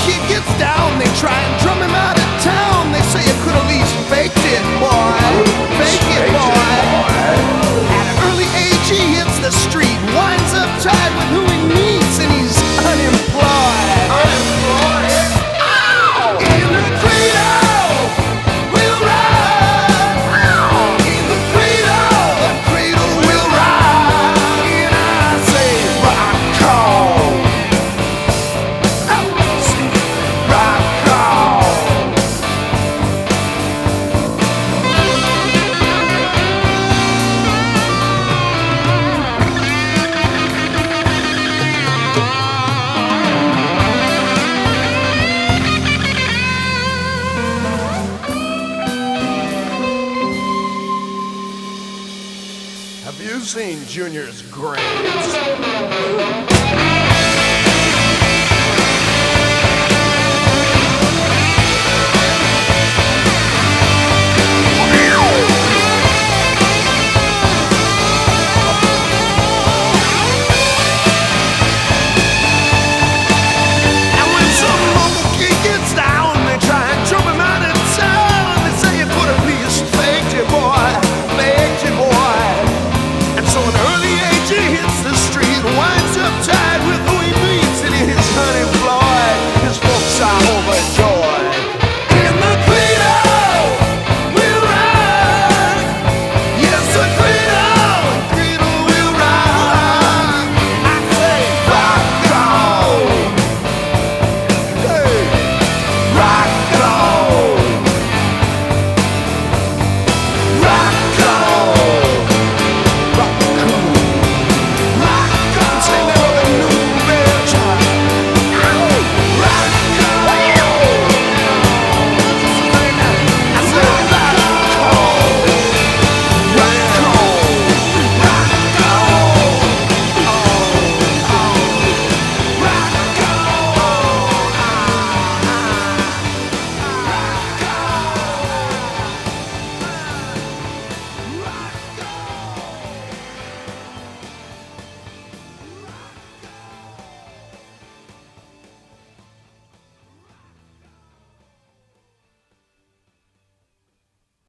kid gets down, they try and drum him out of town. They say you could at least fake it, boy. Fake it, boy. At an early age, he hits the street, winds up tied with who he meets, and he's unemployed. Unemployed? Ow! In the cradle, we'll ride. In the cradle we'll ride. And I say, rock on. I say, rock on. Have you seen Junior's grades?